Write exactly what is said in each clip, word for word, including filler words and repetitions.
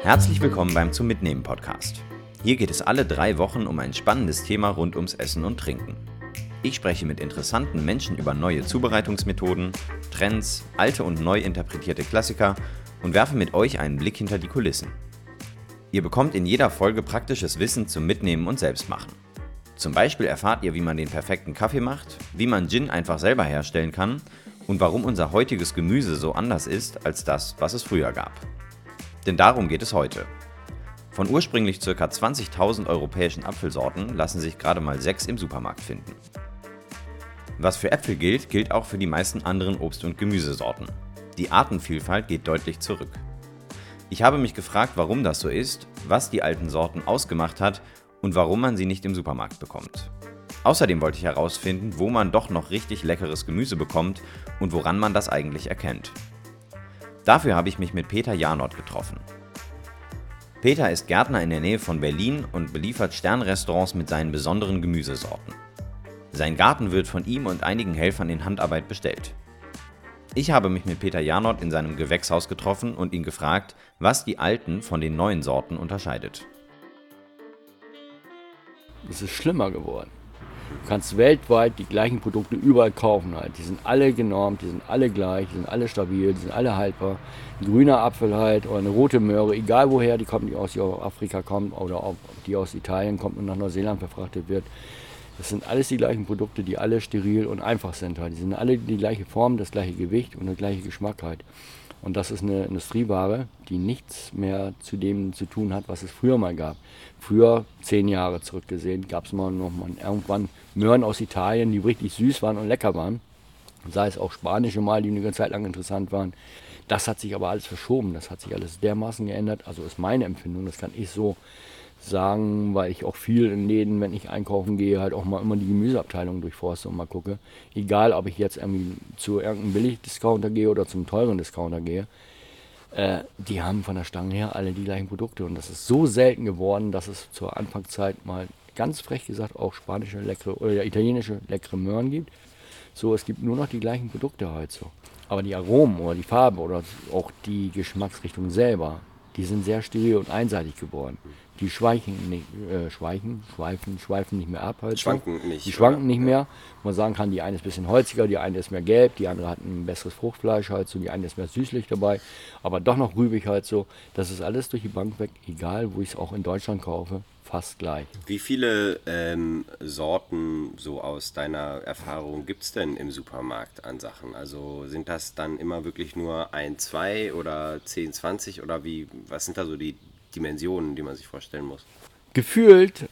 Herzlich willkommen beim Zum Mitnehmen Podcast. Hier geht es alle drei Wochen um ein spannendes Thema rund ums Essen und Trinken. Ich spreche mit interessanten Menschen über neue Zubereitungsmethoden, Trends, alte und neu interpretierte Klassiker und werfe mit euch einen Blick hinter die Kulissen. Ihr bekommt in jeder Folge praktisches Wissen zum Mitnehmen und Selbstmachen. Zum Beispiel erfahrt ihr, wie man den perfekten Kaffee macht, wie man Gin einfach selber herstellen kann und warum unser heutiges Gemüse so anders ist als das, was es früher gab. Denn darum geht es heute. Von ursprünglich ca. zwanzigtausend europäischen Apfelsorten lassen sich gerade mal sechs im Supermarkt finden. Was für Äpfel gilt, gilt auch für die meisten anderen Obst- und Gemüsesorten. Die Artenvielfalt geht deutlich zurück. Ich habe mich gefragt, warum das so ist, was die alten Sorten ausgemacht hat und warum man sie nicht im Supermarkt bekommt. Außerdem wollte ich herausfinden, wo man doch noch richtig leckeres Gemüse bekommt und woran man das eigentlich erkennt. Dafür habe ich mich mit Peter Janot getroffen. Peter ist Gärtner in der Nähe von Berlin und beliefert Sternrestaurants mit seinen besonderen Gemüsesorten. Sein Garten wird von ihm und einigen Helfern in Handarbeit bestellt. Ich habe mich mit Peter Janot in seinem Gewächshaus getroffen und ihn gefragt, was die alten von den neuen Sorten unterscheidet. Es ist schlimmer geworden. Du kannst weltweit die gleichen Produkte überall kaufen. Halt. Die sind alle genormt, die sind alle gleich, die sind alle stabil, die sind alle haltbar. Ein grüner Apfel halt oder eine rote Möhre, egal woher die kommt, die aus Afrika kommt oder ob die aus Italien kommt und nach Neuseeland verfrachtet wird. Das sind alles die gleichen Produkte, die alle steril und einfach sind. Halt. Die sind alle die gleiche Form, das gleiche Gewicht und der gleiche Geschmack halt. Und das ist eine Industrieware, die nichts mehr zu dem zu tun hat, was es früher mal gab. Früher, zehn Jahre zurückgesehen, gab es mal noch mal irgendwann Möhren aus Italien, die richtig süß waren und lecker waren. Sei es auch spanische mal, die eine ganze Zeit lang interessant waren. Das hat sich aber alles verschoben, das hat sich alles dermaßen geändert. Also ist meine Empfindung, das kann ich so sagen, weil ich auch viel in Läden, wenn ich einkaufen gehe, halt auch mal immer die Gemüseabteilung durchforste und mal gucke. Egal, ob ich jetzt irgendwie zu irgendeinem Billig-Discounter gehe oder zum teuren Discounter gehe. Äh, die haben von der Stange her alle die gleichen Produkte. Und das ist so selten geworden, dass es zur Anfangszeit mal ganz frech gesagt auch spanische leckere oder italienische leckere Möhren gibt. So, es gibt nur noch die gleichen Produkte halt so. Aber die Aromen oder die Farbe oder auch die Geschmacksrichtung selber, die sind sehr steril und einseitig geworden. Die schweichen nicht, äh, schweichen, schweifen, schweifen nicht mehr ab. Halt schwanken so. nicht. Die schwanken oder? nicht mehr. Wo man sagen kann, die eine ist ein bisschen holziger, die eine ist mehr gelb, die andere hat ein besseres Fruchtfleisch halt so, die eine ist mehr süßlich dabei, aber doch noch rübig halt so. Das ist alles durch die Bank weg, egal wo ich es auch in Deutschland kaufe, fast gleich. Wie viele ähm, Sorten so aus deiner Erfahrung gibt es denn im Supermarkt an Sachen? Also sind das dann immer wirklich nur ein, zwei oder zehn, zwanzig oder wie, was sind da so die Dimensionen, die man sich vorstellen muss? Gefühlt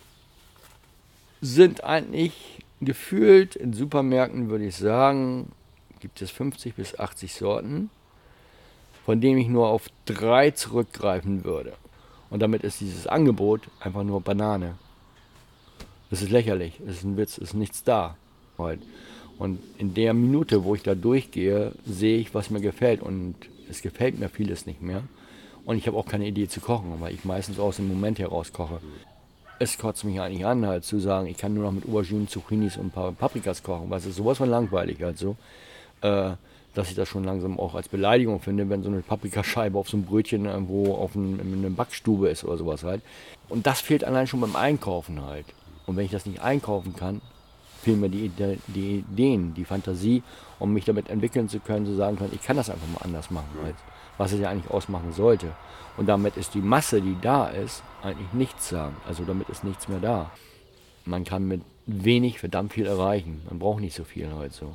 sind eigentlich, gefühlt in Supermärkten würde ich sagen, gibt es fünfzig bis achtzig Sorten, von denen ich nur auf drei zurückgreifen würde. Und damit ist dieses Angebot einfach nur Banane. Das ist lächerlich, das ist ein Witz, ist nichts da. Und in der Minute, wo ich da durchgehe, sehe ich, was mir gefällt. Und es gefällt mir vieles nicht mehr. Und ich habe auch keine Idee zu kochen, weil ich meistens aus dem Moment heraus koche. Es kotzt mich eigentlich an, halt zu sagen, ich kann nur noch mit Auberginen, Zucchinis und ein paar Paprikas kochen. Was ist sowas von langweilig halt so, äh, dass ich das schon langsam auch als Beleidigung finde, wenn so eine Paprikascheibe auf so einem Brötchen irgendwo auf einem, in einer Backstube ist oder sowas halt. Und das fehlt allein schon beim Einkaufen halt. Und wenn ich das nicht einkaufen kann, fehlen mir die, die Ideen, die Fantasie, um mich damit entwickeln zu können, zu sagen können, ich kann das einfach mal anders machen halt. Was es ja eigentlich ausmachen sollte. Und damit ist die Masse, die da ist, eigentlich nichts sagen. Also damit ist nichts mehr da. Man kann mit wenig verdammt viel erreichen. Man braucht nicht so viel heute so.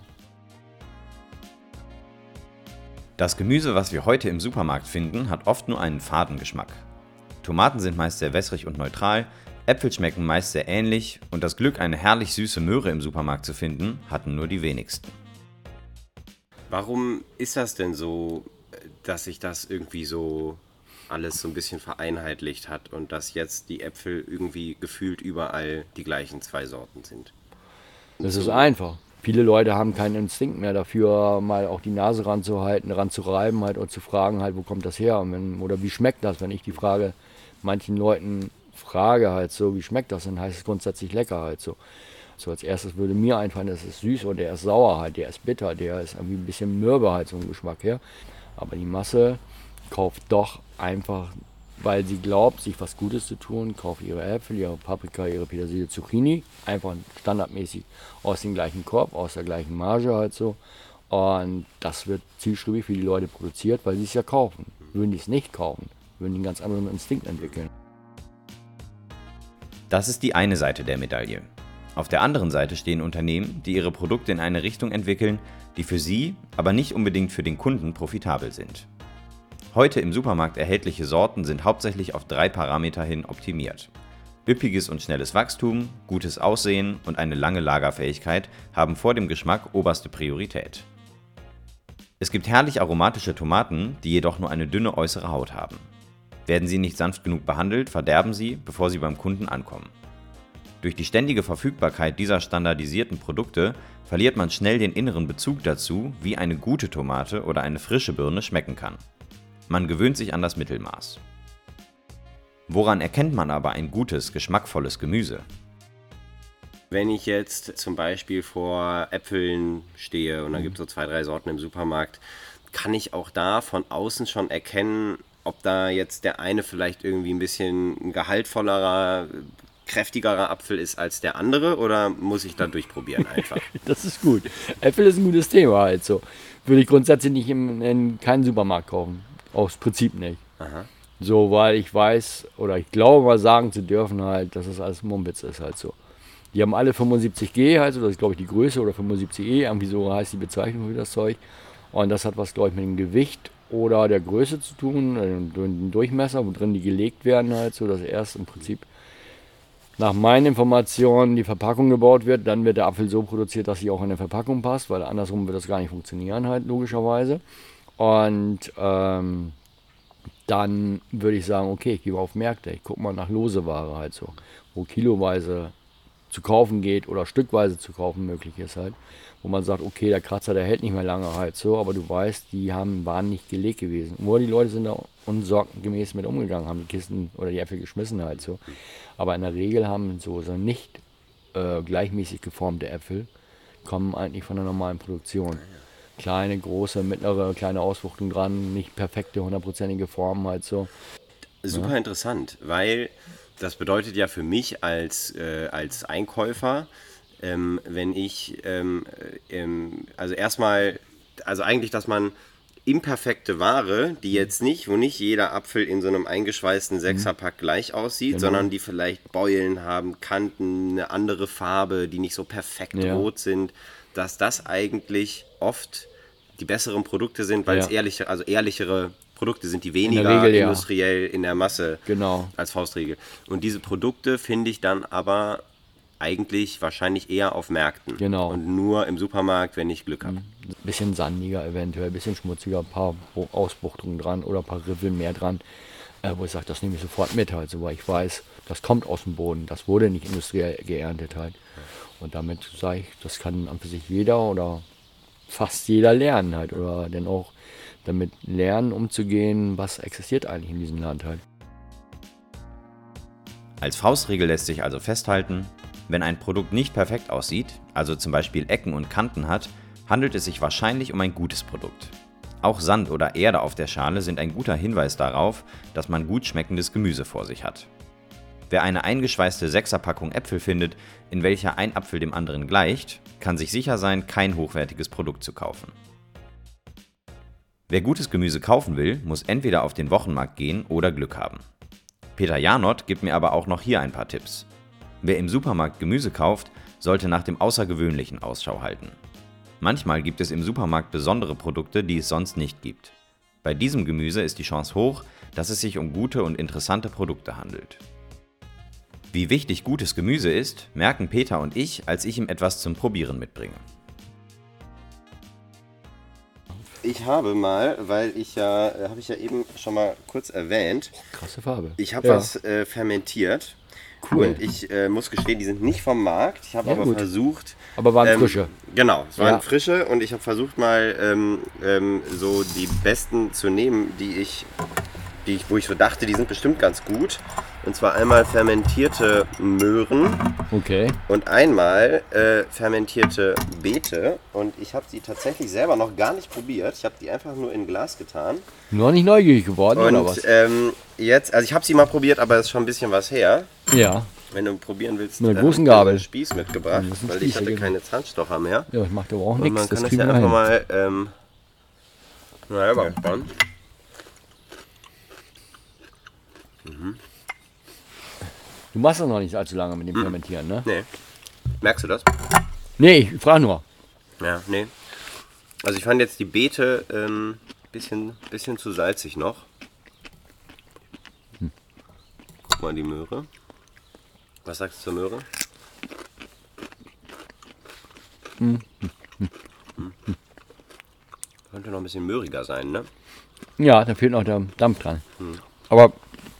Das Gemüse, was wir heute im Supermarkt finden, hat oft nur einen faden Geschmack. Tomaten sind meist sehr wässrig und neutral, Äpfel schmecken meist sehr ähnlich und das Glück, eine herrlich süße Möhre im Supermarkt zu finden, hatten nur die wenigsten. Warum ist das denn so, dass sich das irgendwie so alles so ein bisschen vereinheitlicht hat und dass jetzt die Äpfel irgendwie gefühlt überall die gleichen zwei Sorten sind? Das ist einfach. Viele Leute haben keinen Instinkt mehr dafür, mal auch die Nase ranzuhalten, ranzureiben halt und zu fragen halt, wo kommt das her und wenn, oder wie schmeckt das, wenn ich die Frage manchen Leuten frage halt so, wie schmeckt das, dann heißt es grundsätzlich lecker halt so. So als erstes würde mir einfallen, das ist süß und der ist sauer halt, der ist bitter, der ist irgendwie ein bisschen mürbe halt so im Geschmack her. Aber die Masse kauft doch einfach weil sie glaubt, sich was Gutes zu tun, kauft ihre Äpfel, ihre Paprika, ihre Petersilie, Zucchini, einfach standardmäßig aus dem gleichen Korb, aus der gleichen Marge halt so. Und das wird zielstrebig für die Leute produziert, weil sie es ja kaufen. Würden die es nicht kaufen, würden die einen ganz anderen Instinkt entwickeln. Das ist die eine Seite der Medaille. Auf der anderen Seite stehen Unternehmen, die ihre Produkte in eine Richtung entwickeln, die für sie, aber nicht unbedingt für den Kunden profitabel sind. Heute im Supermarkt erhältliche Sorten sind hauptsächlich auf drei Parameter hin optimiert. Üppiges und schnelles Wachstum, gutes Aussehen und eine lange Lagerfähigkeit haben vor dem Geschmack oberste Priorität. Es gibt herrlich aromatische Tomaten, die jedoch nur eine dünne äußere Haut haben. Werden sie nicht sanft genug behandelt, verderben sie, bevor sie beim Kunden ankommen. Durch die ständige Verfügbarkeit dieser standardisierten Produkte verliert man schnell den inneren Bezug dazu, wie eine gute Tomate oder eine frische Birne schmecken kann. Man gewöhnt sich an das Mittelmaß. Woran erkennt man aber ein gutes, geschmackvolles Gemüse? Wenn ich jetzt zum Beispiel vor Äpfeln stehe und da gibt es so zwei, drei Sorten im Supermarkt, kann ich auch da von außen schon erkennen, ob da jetzt der eine vielleicht irgendwie ein bisschen gehaltvollerer, kräftigerer Apfel ist als der andere, oder muss ich da durchprobieren einfach? Das ist gut. Äpfel ist ein gutes Thema halt so. Würde ich grundsätzlich nicht in, in keinen Supermarkt kaufen. Aus Prinzip nicht. Aha. So, weil ich weiß, oder ich glaube mal sagen zu dürfen halt, dass das alles Mumpitz ist halt so. Die haben alle fünfundsiebzig G halt so, das ist glaube ich die Größe, oder fünfundsiebzig E, irgendwie so heißt die Bezeichnung für das Zeug. Und das hat was, glaube ich, mit dem Gewicht oder der Größe zu tun, dem Durchmesser, wo drin die gelegt werden halt so, dass erst im Prinzip nach meinen Informationen die Verpackung gebaut wird, dann wird der Apfel so produziert, dass sie auch in der Verpackung passt, weil andersrum wird das gar nicht funktionieren halt, logischerweise. Und ähm, dann würde ich sagen, okay, ich gehe mal auf Märkte, ich gucke mal nach lose Ware halt so, wo kiloweise zu kaufen geht oder stückweise zu kaufen möglich ist halt, wo man sagt, okay, der Kratzer, der hält nicht mehr lange halt so, aber du weißt, die haben, waren nicht gelegt gewesen. Nur die Leute sind da unsorgengemäß mit umgegangen, haben die Kisten oder die Äpfel geschmissen halt so. Aber in der Regel haben so, so nicht äh, gleichmäßig geformte Äpfel, kommen eigentlich von der normalen Produktion. Kleine, große, mittlere, kleine Auswuchtung dran, nicht perfekte, hundertprozentige Formen halt so. Super ja. Interessant, weil das bedeutet ja für mich als, äh, als Einkäufer, ähm, wenn ich, ähm, ähm, also erstmal, also eigentlich, dass man imperfekte Ware, die jetzt nicht, wo nicht jeder Apfel in so einem eingeschweißten Sechserpack gleich aussieht, genau. sondern die vielleicht Beulen haben, Kanten, eine andere Farbe, die nicht so perfekt ja. rot sind, dass das eigentlich oft die besseren Produkte sind, weil ja. es ehrliche, also ehrlichere Produkte sind, die weniger in Regel, industriell ja. in der Masse genau. als Faustregel. Und diese Produkte finde ich dann aber eigentlich wahrscheinlich eher auf Märkten genau. und nur im Supermarkt, wenn ich Glück habe. Ein bisschen sandiger eventuell, ein bisschen schmutziger, ein paar Ausbuchtungen dran oder ein paar Riffel mehr dran, äh, wo ich sage, das nehme ich sofort mit halt, so, weil ich weiß, das kommt aus dem Boden, das wurde nicht industriell geerntet halt. Und damit sage ich, das kann an für sich jeder oder fast jeder lernen halt oder dann auch damit lernen, umzugehen, was existiert eigentlich in diesem Land halt. Als Faustregel lässt sich also festhalten, wenn ein Produkt nicht perfekt aussieht, also zum Beispiel Ecken und Kanten hat, handelt es sich wahrscheinlich um ein gutes Produkt. Auch Sand oder Erde auf der Schale sind ein guter Hinweis darauf, dass man gut schmeckendes Gemüse vor sich hat. Wer eine eingeschweißte Sechserpackung Äpfel findet, in welcher ein Apfel dem anderen gleicht, kann sich sicher sein, kein hochwertiges Produkt zu kaufen. Wer gutes Gemüse kaufen will, muss entweder auf den Wochenmarkt gehen oder Glück haben. Peter Janot gibt mir aber auch noch hier ein paar Tipps. Wer im Supermarkt Gemüse kauft, sollte nach dem Außergewöhnlichen Ausschau halten. Manchmal gibt es im Supermarkt besondere Produkte, die es sonst nicht gibt. Bei diesem Gemüse ist die Chance hoch, dass es sich um gute und interessante Produkte handelt. Wie wichtig gutes Gemüse ist, merken Peter und ich, als ich ihm etwas zum Probieren mitbringe. Ich habe mal, weil ich ja, habe ich ja eben schon mal kurz erwähnt. Krasse Farbe. Ich habe ja. was äh, fermentiert. Cool. Und ich äh, muss gestehen, die sind nicht vom Markt. Ich habe ja, aber gut. versucht. Aber waren ähm, frische. Genau, es waren ja. frische und ich habe versucht mal ähm, ähm, so die besten zu nehmen, die ich, die ich, wo ich so dachte, die sind bestimmt ganz gut. Und zwar einmal fermentierte Möhren. Okay. Und einmal äh, fermentierte Beete. Und ich habe sie tatsächlich selber noch gar nicht probiert. Ich habe die einfach nur in Glas getan. Noch nicht neugierig geworden, und, oder was? Ähm, jetzt, also ich habe sie mal probiert, aber es ist schon ein bisschen was her. Ja. Wenn du probieren willst, mit einer äh, großen hab ich Gabel. einen Spieß mitgebracht, Ja, weil Spieß, ich hatte genau. keine Zahnstocher mehr. Ja, das macht aber auch Und nichts. man kann Das das kriegen ja wir einfach hin. mal, ähm, naja, mal spannend. Du machst das noch nicht allzu lange mit dem Fermentieren, ne? Nee. Merkst du das? Nee, ich frage nur. Ja, nee. Also ich fand jetzt die Beete ähm, bisschen, bisschen zu salzig noch. Hm. Guck mal die Möhre. Was sagst du zur Möhre? Hm. Hm. Könnte noch ein bisschen möhriger sein, ne? Ja, da fehlt noch der Dampf dran. Hm. Aber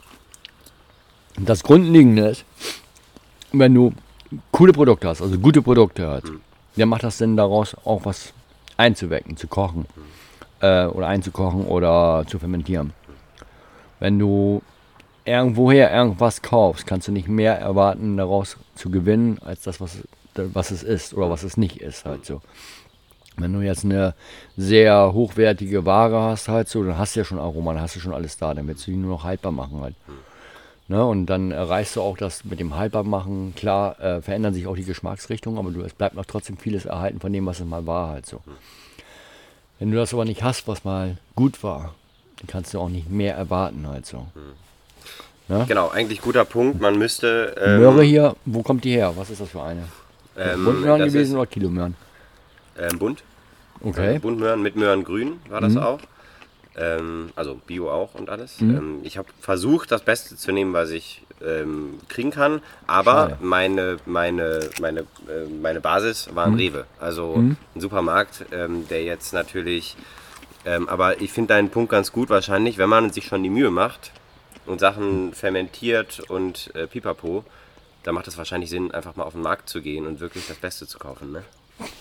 das Grundlegende ist, wenn du coole Produkte hast, also gute Produkte hast, hm. dann macht das Sinn, daraus auch was einzuwecken, zu kochen. Hm. Äh, oder einzukochen oder zu fermentieren. Hm. Wenn du irgendwoher irgendwas kaufst, kannst du nicht mehr erwarten, daraus zu gewinnen, als das, was, was es ist oder was es nicht ist. Halt so. Wenn du jetzt eine sehr hochwertige Ware hast, halt so, dann hast du ja schon Aroma, dann hast du schon alles da, dann willst du die nur noch haltbar machen halt. Hm. Ne, und dann erreichst du auch das mit dem Haltbarmachen, klar, äh, verändern sich auch die Geschmacksrichtungen, aber du, es bleibt noch trotzdem vieles erhalten von dem, was es mal war halt so. Hm. Wenn du das aber nicht hast, was mal gut war, dann kannst du auch nicht mehr erwarten halt so. Hm. Ne? Genau, eigentlich guter Punkt, man müsste... Ähm, Möhre hier, wo kommt die her? Was ist das für eine? Ähm, Buntmöhren das gewesen ist, oder Kilomöhren? Ähm, bunt. Okay. Also Buntmöhren mit Möhrengrün war das Mhm. auch. Ähm, also Bio auch und alles. Mhm. Ähm, ich habe versucht, das Beste zu nehmen, was ich ähm, kriegen kann, aber Schade. meine, meine, meine, äh, meine Basis war ein Mhm. Rewe. Also Mhm. ein Supermarkt, ähm, der jetzt natürlich... Ähm, aber ich finde deinen Punkt ganz gut wahrscheinlich, wenn man sich schon die Mühe macht und Sachen fermentiert und äh, pipapo, dann macht es wahrscheinlich Sinn, einfach mal auf den Markt zu gehen und wirklich das Beste zu kaufen. Ne?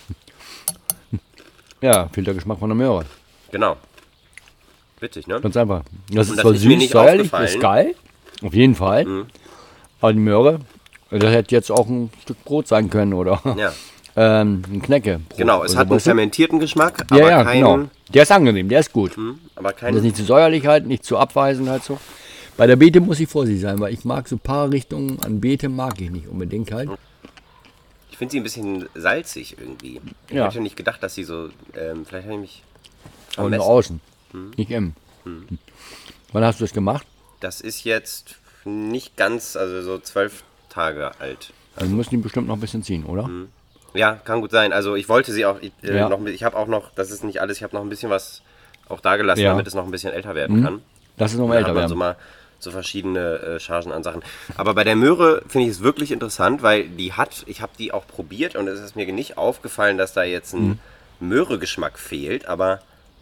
Ja, fehlt der Geschmack von der Möhre. Genau. Witzig, ne? Ganz einfach. Das Und ist das zwar ist mir süß, nicht säuerlich, aufgefallen. ist geil. Auf jeden Fall. Mhm. Aber die Möhre, das hätte jetzt auch ein Stück Brot sein können oder Ja. ähm, ein Knäcke. Genau, es oder hat einen weißt du? fermentierten Geschmack, Ja, aber ja, keinen... genau. Der ist angenehm, der ist gut. Hm, aber Das kein, ist nicht zu säuerlich halt, nicht zu abweisend halt so. Bei der Beete muss ich vorsichtig sein, weil ich mag so ein paar Richtungen an Beete mag ich nicht unbedingt halt. ich finde sie ein bisschen salzig irgendwie. Ich Ja. hätte nicht gedacht, dass sie so... Ähm, vielleicht habe ich mich Aber nur vermessen. außen, Hm. nicht innen. Hm. Wann hast du das gemacht? Das ist jetzt nicht ganz, also so zwölf Tage alt. Dann müssen die bestimmt noch ein bisschen ziehen, oder? Ja, kann gut sein. Also ich wollte sie auch ich, äh, Ja. noch, ich habe auch noch, das ist nicht alles, ich habe noch ein bisschen was auch da gelassen, Ja. damit es noch ein bisschen älter werden Mhm. kann. Lass es noch mal Da älter hat man werden. so mal so verschiedene äh, Chargen an Sachen. Aber bei der Möhre finde ich es wirklich interessant, weil die hat, ich habe die auch probiert und es ist mir nicht aufgefallen, dass da jetzt ein Mhm. Möhre-Geschmack fehlt, aber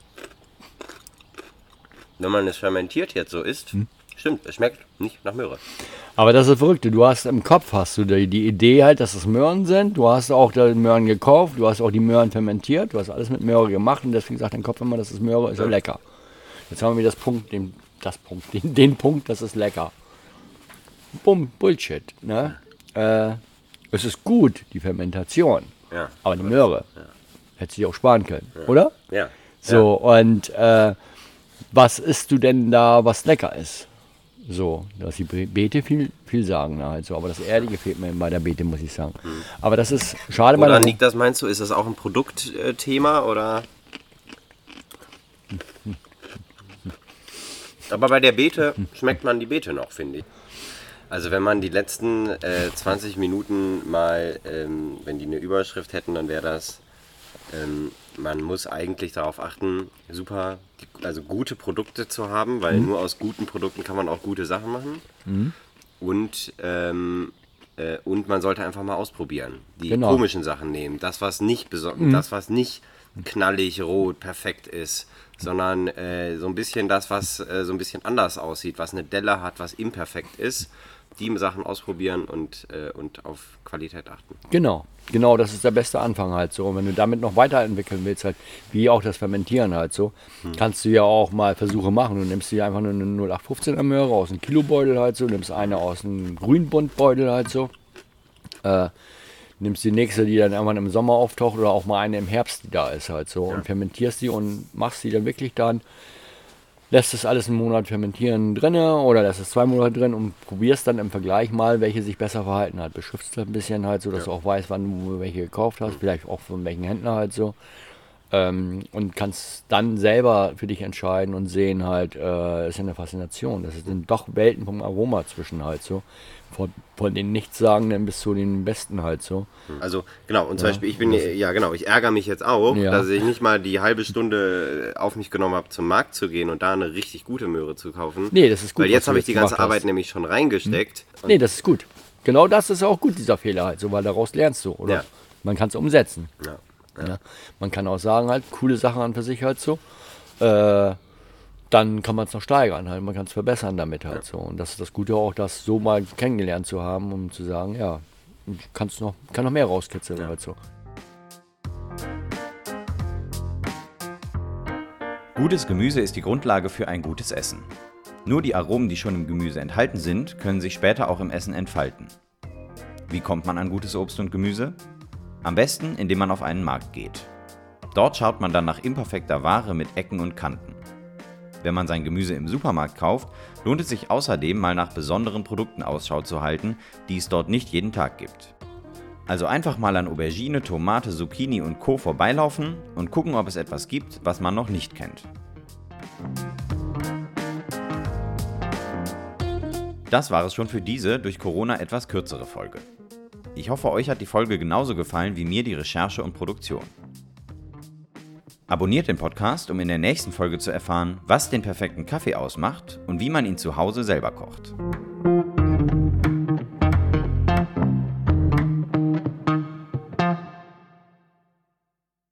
wenn man es fermentiert jetzt so isst, Mhm. stimmt, es schmeckt nicht nach Möhre. Aber das ist verrückt. Du hast im Kopf hast du die, die Idee halt, dass es Möhren sind. Du hast auch die Möhren gekauft, du hast auch die Möhren fermentiert, du hast alles mit Möhre gemacht und deswegen sagt dein Kopf immer, das ist Möhre, ist ja lecker. Jetzt haben wir das Punkt, den, das Punkt, den, den Punkt, das ist lecker. Bumm, Bullshit. Ne? Äh, es ist gut, die Fermentation, Ja. aber die Möhre hätte sich auch sparen können, oder? Ja. So, und äh, was isst du denn da, was lecker ist? So, dass die Be- Beete viel, viel sagen halt so, aber das Erdige fehlt mir bei der Beete, muss ich sagen. Aber das ist schade bei Woran der liegt das, meinst du? Ist das auch ein Produktthema oder? Aber bei der Beete schmeckt man die Beete noch, finde ich. Also wenn man die letzten äh, zwanzig Minuten mal, ähm, wenn die eine Überschrift hätten, dann wäre das, ähm, man muss eigentlich darauf achten, super, also gute Produkte zu haben, weil nur aus guten Produkten kann man auch gute Sachen machen. Mhm. Und, ähm, äh, und man sollte einfach mal ausprobieren. Die Genau. komischen Sachen nehmen. Das, was nicht besorgt, das, was nicht knallig, rot, perfekt ist, sondern äh, so ein bisschen das, was äh, so ein bisschen anders aussieht, was eine Delle hat, was imperfekt ist. die Sachen ausprobieren und, äh, und auf Qualität achten. Genau, genau, das ist der beste Anfang halt so. Und wenn du damit noch weiterentwickeln willst, halt, wie auch das Fermentieren halt so, hm. kannst du ja auch mal Versuche machen. Du nimmst dir einfach nur eine null acht fünfzehner Möhre aus einem Kilobeutel halt so, nimmst eine aus einem Grünbuntbeutel halt so, äh, nimmst die nächste, die dann irgendwann im Sommer auftaucht oder auch mal eine im Herbst, die da ist halt so, ja. und fermentierst die und machst die dann wirklich dann, lässt das alles einen Monat fermentieren drinne oder lässt es zwei Monate drin und probierst dann im Vergleich mal, welche sich besser verhalten hat. Beschriftst ein bisschen halt so, dass ja. du auch weißt, wann du welche gekauft hast, vielleicht auch von welchen Händler halt so. Ähm, und kannst dann selber für dich entscheiden und sehen halt, äh, ist ja eine Faszination. Das sind doch Welten vom Aroma zwischen halt so. Von, von den Nichtssagenden bis zu den Besten halt so. Also genau, und zum ja. Beispiel, ich bin, ja genau, ich ärgere mich jetzt auch, ja. dass ich nicht mal die halbe Stunde auf mich genommen habe, zum Markt zu gehen und da eine richtig gute Möhre zu kaufen. Nee, das ist gut. Weil jetzt habe ich die ganze Arbeit hast. nämlich schon reingesteckt. Hm. Nee, das ist gut. Genau das ist auch gut, dieser Fehler halt so, weil daraus lernst du, oder? Ja. Man kann es umsetzen. Ja. Ja. Ja. Man kann auch sagen halt, coole Sachen an für sich halt so. Äh, dann kann man es noch steigern, halt. Man kann es verbessern damit halt ja. so. Und das ist das Gute auch, das so mal kennengelernt zu haben, um zu sagen, ja, kannst noch, kann noch mehr rauskitzeln ja. halt so. Gutes Gemüse ist die Grundlage für ein gutes Essen. Nur die Aromen, die schon im Gemüse enthalten sind, können sich später auch im Essen entfalten. Wie kommt man an gutes Obst und Gemüse? Am besten, indem man auf einen Markt geht. Dort schaut man dann nach imperfekter Ware mit Ecken und Kanten. Wenn man sein Gemüse im Supermarkt kauft, lohnt es sich außerdem mal nach besonderen Produkten Ausschau zu halten, die es dort nicht jeden Tag gibt. Also einfach mal an Aubergine, Tomate, Zucchini und Co. vorbeilaufen und gucken, ob es etwas gibt, was man noch nicht kennt. Das war es schon für diese durch Corona etwas kürzere Folge. Ich hoffe, euch hat die Folge genauso gefallen wie mir die Recherche und Produktion. Abonniert den Podcast, um in der nächsten Folge zu erfahren, was den perfekten Kaffee ausmacht und wie man ihn zu Hause selber kocht.